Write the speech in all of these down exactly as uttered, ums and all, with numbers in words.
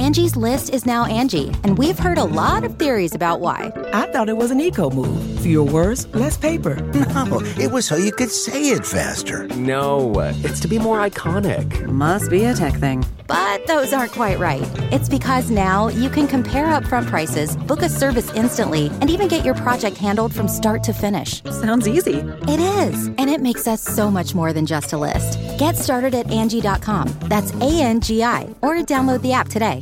Angie's List is now Angie, and we've heard a lot of theories about why. I thought it was an eco move. Fewer words, less paper. No, it was so you could say it faster. No, it's to be more iconic. Must be a tech thing. But those aren't quite right. It's because now you can compare upfront prices, book a service instantly, and even get your project handled from start to finish. Sounds easy. It is, and it makes us so much more than just a list. Get started at Angie dot com. That's A N G I, or download the app today.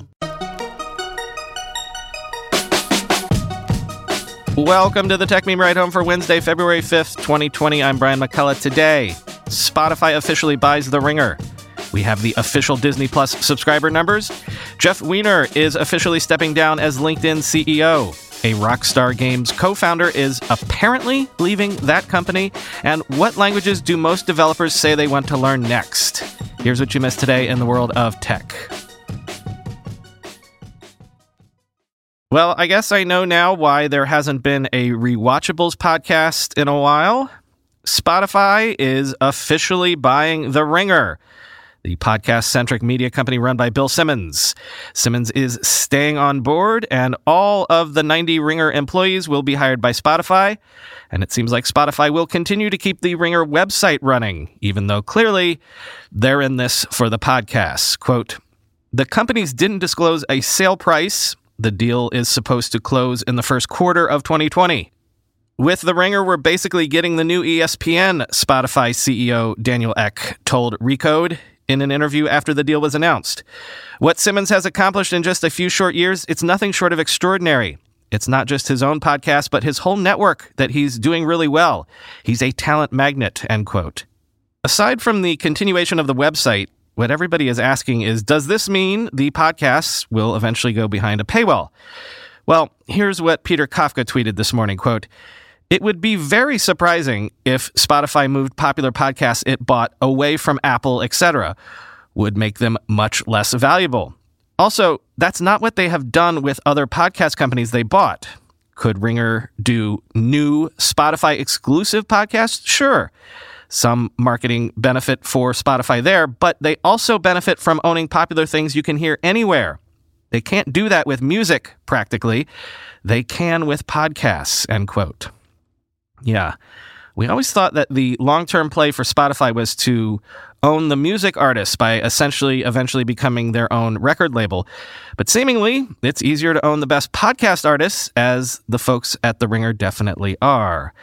Welcome to the Tech Meme Ride Home for Wednesday, February fifth, twenty twenty. I'm Brian McCullough. Today, Spotify officially buys The Ringer. We have the official Disney Plus subscriber numbers. Jeff Weiner is officially stepping down as LinkedIn C E O. A Rockstar Games co-founder is apparently leaving that company. And what languages do most developers say they want to learn next? Here's what you missed today in the world of tech. Well, I guess I know now why there hasn't been a Rewatchables podcast in a while. Spotify is officially buying The Ringer, the podcast-centric media company run by Bill Simmons. Simmons is staying on board, and all of the ninety Ringer employees will be hired by Spotify. And it seems like Spotify will continue to keep the Ringer website running, even though clearly they're in this for the podcasts. Quote, "The companies didn't disclose a sale price. The deal is supposed to close in the first quarter of twenty twenty. With The Ringer, we're basically getting the new E S P N," Spotify C E O Daniel Ek told Recode in an interview after the deal was announced. "What Simmons has accomplished in just a few short years, it's nothing short of extraordinary. It's not just his own podcast, but his whole network that he's doing really well. He's a talent magnet," end quote. Aside from the continuation of the website, what everybody is asking is, does this mean the podcasts will eventually go behind a paywall? Well, here's what Peter Kafka tweeted this morning, quote, "It would be very surprising if Spotify moved popular podcasts it bought away from Apple, et cetera. Would make them much less valuable. Also, that's not what they have done with other podcast companies they bought. Could Ringer do new Spotify exclusive podcasts? Sure. Some marketing benefit for Spotify there, but they also benefit from owning popular things you can hear anywhere. They can't do that with music, practically. They can with podcasts," end quote. Yeah, we always thought that the long-term play for Spotify was to own the music artists by essentially eventually becoming their own record label. But seemingly, it's easier to own the best podcast artists, as the folks at The Ringer definitely are.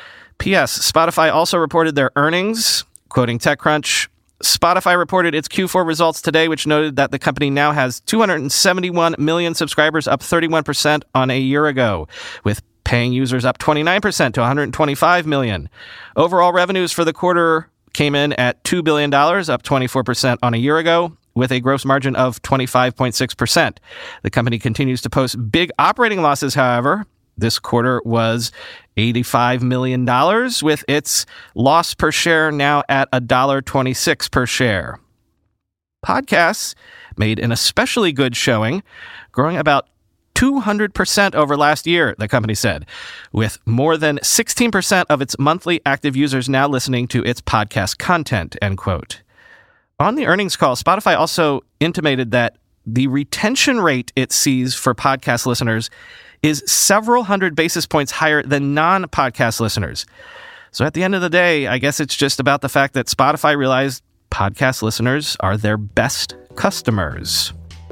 P S. Spotify also reported their earnings. Quoting TechCrunch, Spotify reported its Q four results today, which noted that the company now has two hundred seventy-one million subscribers, up thirty-one percent on a year ago, with paying users up twenty-nine percent to one hundred twenty-five million. Overall revenues for the quarter came in at two billion dollars, up twenty-four percent on a year ago, with a gross margin of twenty-five point six percent. The company continues to post big operating losses, however. This quarter was eighty-five million dollars, with its loss per share now at one dollar and twenty-six cents per share. Podcasts made an especially good showing, growing about two hundred percent over last year, the company said, with more than sixteen percent of its monthly active users now listening to its podcast content, end quote. On the earnings call, Spotify also intimated that the retention rate it sees for podcast listeners is several hundred basis points higher than non-podcast listeners. So at the end of the day, I guess it's just about the fact that Spotify realized podcast listeners are their best customers.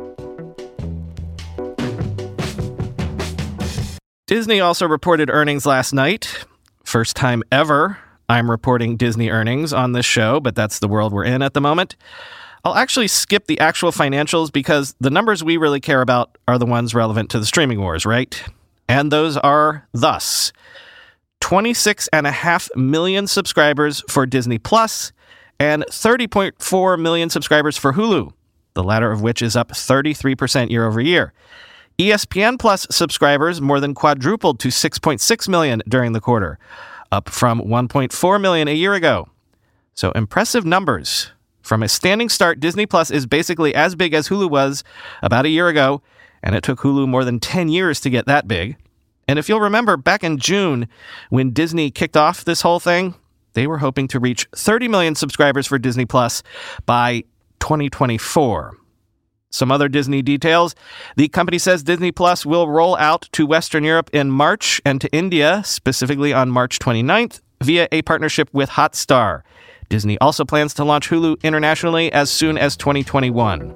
Disney also reported earnings last night. First time ever I'm reporting Disney earnings on this show, but that's the world we're in at the moment. I'll actually skip the actual financials because the numbers we really care about are the ones relevant to the streaming wars, right? And those are thus: twenty-six point five million subscribers for Disney Plus and thirty point four million subscribers for Hulu, the latter of which is up thirty-three percent year over year. E S P N Plus subscribers more than quadrupled to six point six million during the quarter, up from one point four million a year ago. So impressive numbers. From a standing start, Disney Plus is basically as big as Hulu was about a year ago, and it took Hulu more than ten years to get that big. And if you'll remember, back in June, when Disney kicked off this whole thing, they were hoping to reach thirty million subscribers for Disney Plus by twenty twenty-four. Some other Disney details. The company says Disney Plus will roll out to Western Europe in March and to India, specifically on March twenty-ninth, via a partnership with Hotstar. Disney also plans to launch Hulu internationally as soon as twenty twenty-one.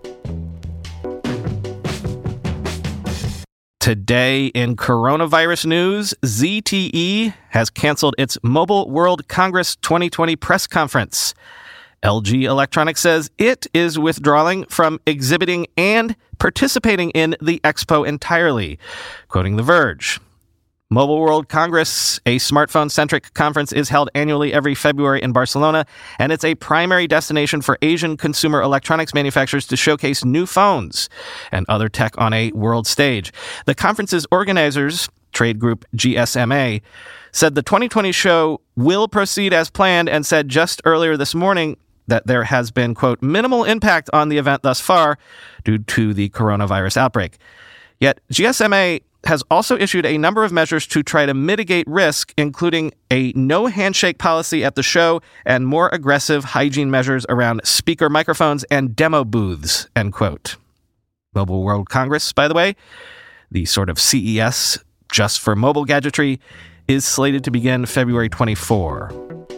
Today in coronavirus news, Z T E has canceled its Mobile World Congress twenty twenty press conference. L G Electronics says it is withdrawing from exhibiting and participating in the expo entirely. Quoting The Verge, Mobile World Congress, a smartphone-centric conference, is held annually every February in Barcelona, and it's a primary destination for Asian consumer electronics manufacturers to showcase new phones and other tech on a world stage. The conference's organizers, trade group G S M A, said the twenty twenty show will proceed as planned and said just earlier this morning that there has been, quote, minimal impact on the event thus far due to the coronavirus outbreak. Yet G S M A has also issued a number of measures to try to mitigate risk, including a no handshake policy at the show and more aggressive hygiene measures around speaker microphones and demo booths, end quote. Mobile World Congress, by the way, the sort of C E S just for mobile gadgetry, is slated to begin February twenty-fourth.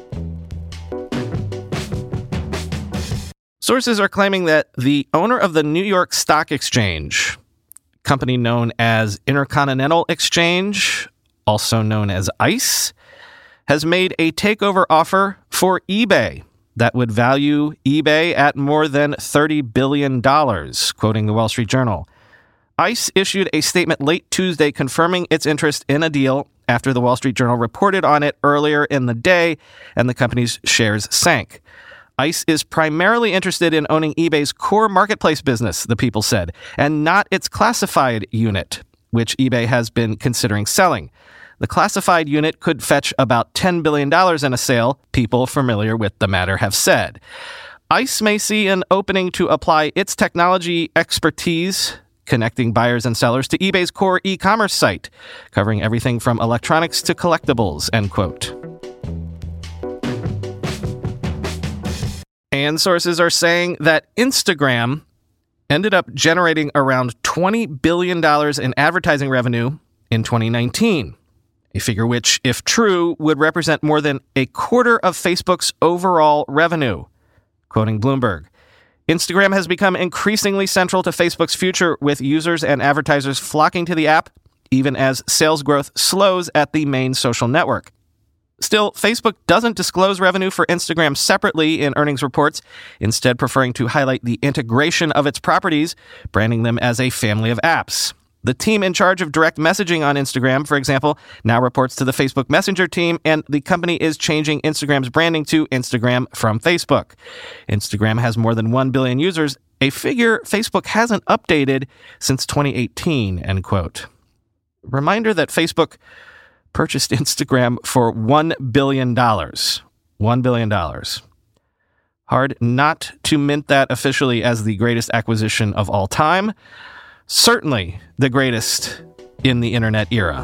Sources are claiming that the owner of the New York Stock Exchange, company known as Intercontinental Exchange, also known as ICE, has made a takeover offer for eBay that would value eBay at more than thirty billion dollars, quoting the Wall Street Journal. ICE issued a statement late Tuesday confirming its interest in a deal after the Wall Street Journal reported on it earlier in the day, and the company's shares sank. ICE is primarily interested in owning eBay's core marketplace business, the People said, and not its classified unit, which eBay has been considering selling. The classified unit could fetch about ten billion dollars in a sale, people familiar with the matter have said. ICE may see an opening to apply its technology expertise, connecting buyers and sellers to eBay's core e-commerce site, covering everything from electronics to collectibles, end quote. And sources are saying that Instagram ended up generating around twenty billion dollars in advertising revenue in twenty nineteen, a figure which, if true, would represent more than a quarter of Facebook's overall revenue. Quoting Bloomberg, Instagram has become increasingly central to Facebook's future, with users and advertisers flocking to the app, even as sales growth slows at the main social network. Still, Facebook doesn't disclose revenue for Instagram separately in earnings reports, instead preferring to highlight the integration of its properties, branding them as a family of apps. The team in charge of direct messaging on Instagram, for example, now reports to the Facebook Messenger team, and the company is changing Instagram's branding to Instagram from Facebook. Instagram has more than one billion users, a figure Facebook hasn't updated since twenty eighteen, end quote. Reminder that Facebook purchased Instagram for one billion dollars. one billion dollars. Hard not to mint that officially as the greatest acquisition of all time. Certainly the greatest in the internet era.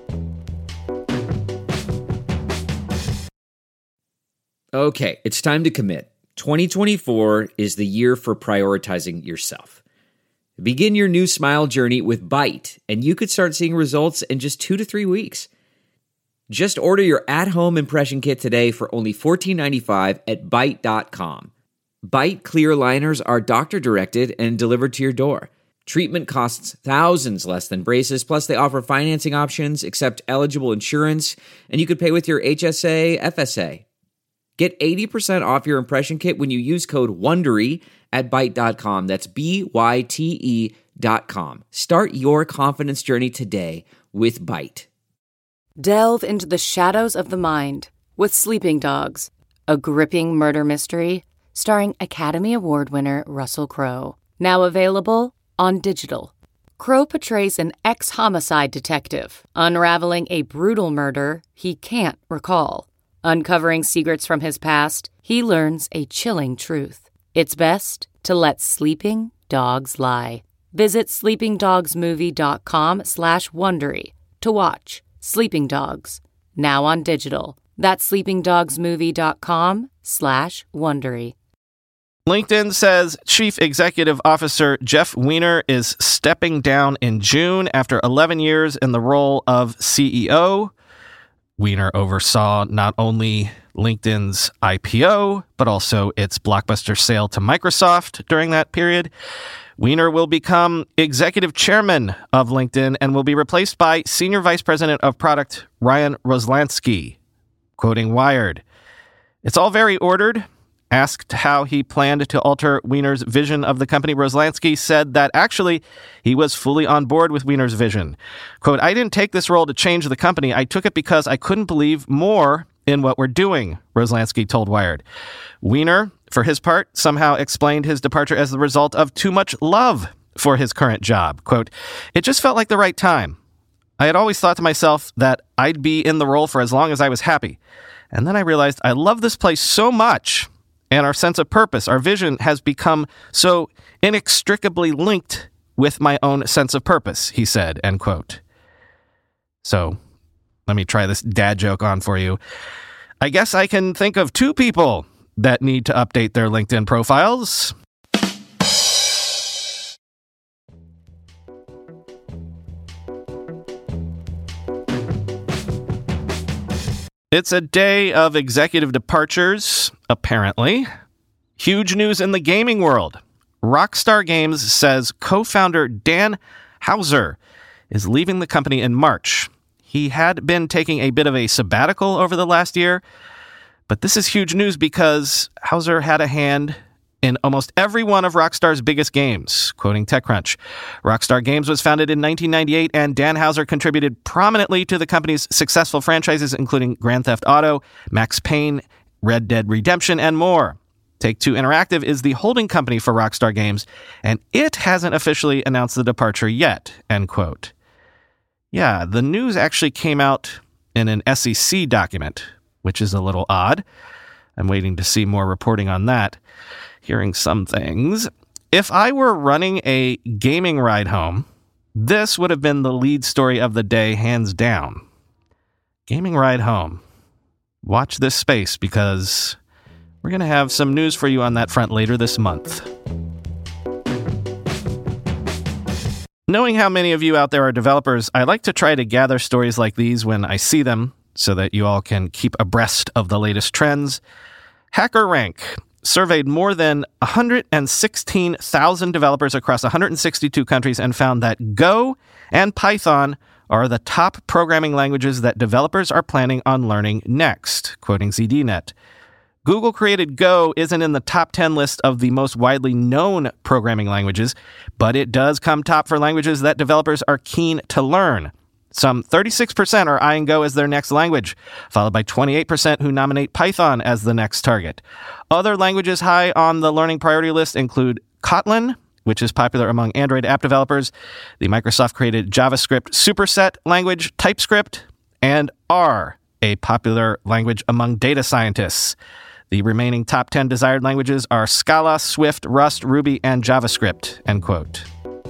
Okay, it's time to commit. twenty twenty-four is the year for prioritizing yourself. Begin your new smile journey with Byte, and you could start seeing results in just two to three weeks. Just order your at-home impression kit today for only fourteen ninety-five at Byte dot com. Byte clear liners are doctor-directed and delivered to your door. Treatment costs thousands less than braces, plus they offer financing options, accept eligible insurance, and you could pay with your H S A, F S A. Get eighty percent off your impression kit when you use code WONDERY at Byte dot com. That's B Y T E dot com. Start your confidence journey today with Byte. Delve into the shadows of the mind with Sleeping Dogs, a gripping murder mystery starring Academy Award winner Russell Crowe. Now available on digital. Crowe portrays an ex-homicide detective unraveling a brutal murder he can't recall. Uncovering secrets from his past, he learns a chilling truth. It's best to let sleeping dogs lie. Visit sleeping dogs movie dot com slash Wondery to watch Sleeping Dogs, now on digital. That's sleeping dogs movie dot com slash Wondery. LinkedIn says Chief Executive Officer Jeff Weiner is stepping down in June after eleven years in the role of C E O. Weiner oversaw not only LinkedIn's I P O, but also its blockbuster sale to Microsoft during that period. Weiner will become executive chairman of LinkedIn and will be replaced by Senior Vice President of Product Ryan Roslansky, quoting Wired. It's all very ordered. Asked how he planned to alter Weiner's vision of the company, Roslansky said that actually he was fully on board with Weiner's vision. Quote, I didn't take this role to change the company. I took it because I couldn't believe more in what we're doing, Roslansky told Wired. Weiner, for his part, somehow explained his departure as the result of too much love for his current job. Quote, it just felt like the right time. I had always thought to myself that I'd be in the role for as long as I was happy. And then I realized I love this place so much. And our sense of purpose, our vision has become so inextricably linked with my own sense of purpose, he said, end quote. So let me try this dad joke on for you. I guess I can think of two people that need to update their LinkedIn profiles. It's a day of executive departures, apparently. Huge news in the gaming world. Rockstar Games says co-founder Dan Houser is leaving the company in March. He had been taking a bit of a sabbatical over the last year, but this is huge news because Houser had a hand in almost every one of Rockstar's biggest games, quoting TechCrunch. Rockstar Games was founded in nineteen ninety-eight, and Dan Houser contributed prominently to the company's successful franchises, including Grand Theft Auto, Max Payne, Red Dead Redemption, and more. Take-Two Interactive is the holding company for Rockstar Games, and it hasn't officially announced the departure yet, end quote. Yeah, the news actually came out in an S E C document, which is a little odd. I'm waiting to see more reporting on that. Hearing some things. If I were running a gaming ride home, this would have been the lead story of the day, hands down. Gaming ride home. Watch this space because we're going to have some news for you on that front later this month. Knowing how many of you out there are developers, I like to try to gather stories like these when I see them so that you all can keep abreast of the latest trends. HackerRank surveyed more than one hundred sixteen thousand developers across one hundred sixty-two countries and found that Go and Python are the top programming languages that developers are planning on learning next, quoting Z D Net. Google created Go isn't in the top ten list of the most widely known programming languages, but it does come top for languages that developers are keen to learn. Some thirty-six percent are eyeing Go as their next language, followed by twenty-eight percent who nominate Python as the next target. Other languages high on the learning priority list include Kotlin, which is popular among Android app developers, the Microsoft-created JavaScript superset language TypeScript, and R, a popular language among data scientists. The remaining top ten desired languages are Scala, Swift, Rust, Ruby, and JavaScript, end quote.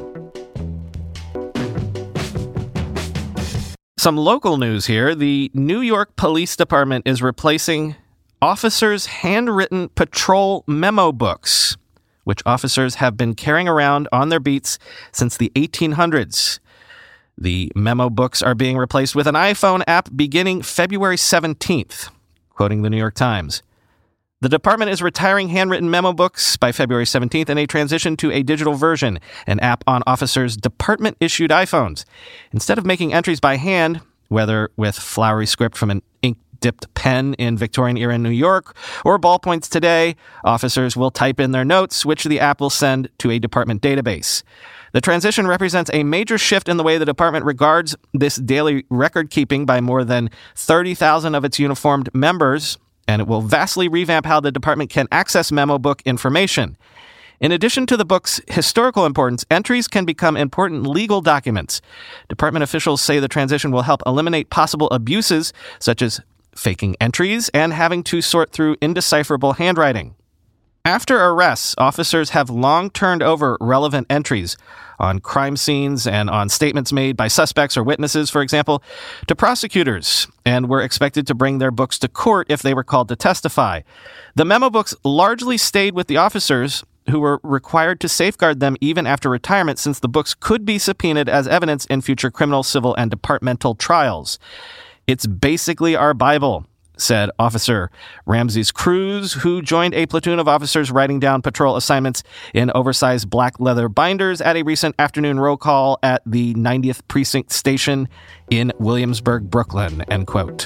Some local news here. The New York Police Department is replacing officers' handwritten patrol memo books, which officers have been carrying around on their beats since the eighteen hundreds. The memo books are being replaced with an iPhone app beginning February seventeenth, quoting the New York Times. The department is retiring handwritten memo books by February seventeenth and a transition to a digital version, an app on officers' department-issued iPhones. Instead of making entries by hand, whether with flowery script from an ink-dipped pen in Victorian-era New York or ballpoints today, officers will type in their notes, which the app will send to a department database. The transition represents a major shift in the way the department regards this daily record-keeping by more than thirty thousand of its uniformed members, and it will vastly revamp how the department can access memo book information. In addition to the book's historical importance, entries can become important legal documents. Department officials say the transition will help eliminate possible abuses, such as faking entries and having to sort through indecipherable handwriting. After arrests, officers have long turned over relevant entries on crime scenes and on statements made by suspects or witnesses, for example, to prosecutors, and were expected to bring their books to court if they were called to testify. The memo books largely stayed with the officers, who were required to safeguard them even after retirement, since the books could be subpoenaed as evidence in future criminal, civil, and departmental trials. It's basically our Bible, said Officer Ramses Cruz, who joined a platoon of officers writing down patrol assignments in oversized black leather binders at a recent afternoon roll call at the ninetieth Precinct Station in Williamsburg, Brooklyn, end quote.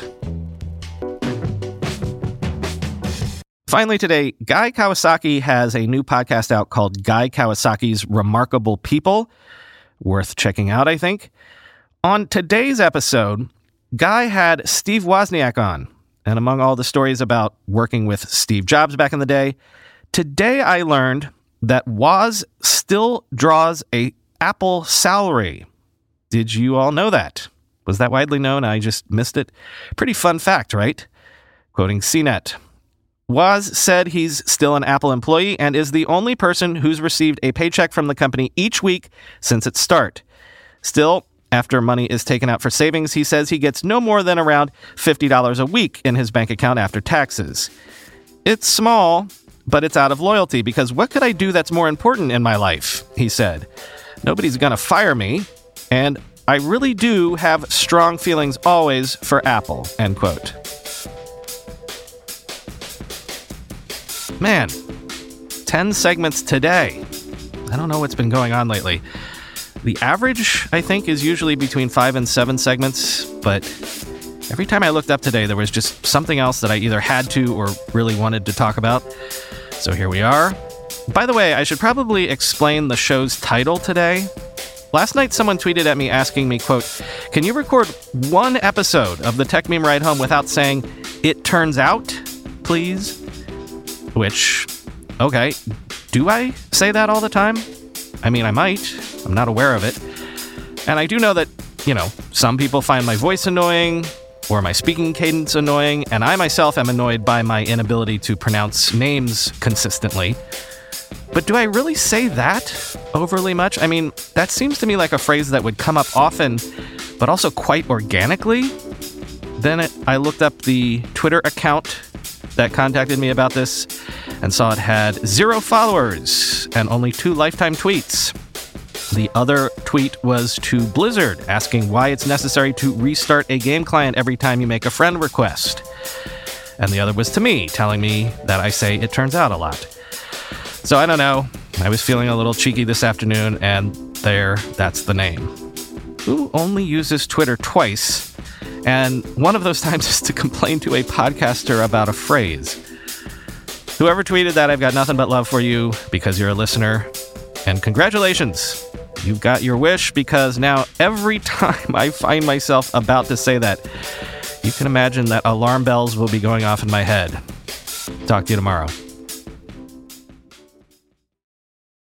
Finally today, Guy Kawasaki has a new podcast out called Guy Kawasaki's Remarkable People. Worth checking out, I think. On today's episode, Guy had Steve Wozniak on. And among all the stories about working with Steve Jobs back in the day, today I learned that Woz still draws a Apple salary. Did you all know that? Was that widely known? I just missed it. Pretty fun fact, right? Quoting C net. Woz said he's still an Apple employee and is the only person who's received a paycheck from the company each week since its start. Still, after money is taken out for savings, he says he gets no more than around fifty dollars a week in his bank account after taxes. It's small, but it's out of loyalty, because what could I do that's more important in my life, he said. Nobody's gonna fire me, and I really do have strong feelings always for Apple, end quote. Man, ten segments today. I don't know what's been going on lately. The average, I think, is usually between five and seven segments, but every time I looked up today, there was just something else that I either had to or really wanted to talk about. So here we are. By the way, I should probably explain the show's title today. Last night, someone tweeted at me asking me, quote, "Can you record one episode of the Tech Meme Ride Home without saying, 'it turns out,' please?" Which, okay, do I say that all the time? I mean, I might. I'm not aware of it. And I do know that, you know, some people find my voice annoying or my speaking cadence annoying, and I myself am annoyed by my inability to pronounce names consistently. But do I really say that overly much? I mean, that seems to me like a phrase that would come up often, but also quite organically. Then it, I looked up the Twitter account that contacted me about this and saw it had zero followers and only two lifetime tweets. The other tweet was to Blizzard, asking why it's necessary to restart a game client every time you make a friend request. And the other was to me, telling me that I say "it turns out" a lot. So I don't know. I was feeling a little cheeky this afternoon, and there, that's the name. Who only uses Twitter twice? And one of those times is to complain to a podcaster about a phrase. Whoever tweeted that, I've got nothing but love for you, because you're a listener. And congratulations. You've got your wish, because now every time I find myself about to say that, you can imagine that alarm bells will be going off in my head. Talk to you tomorrow.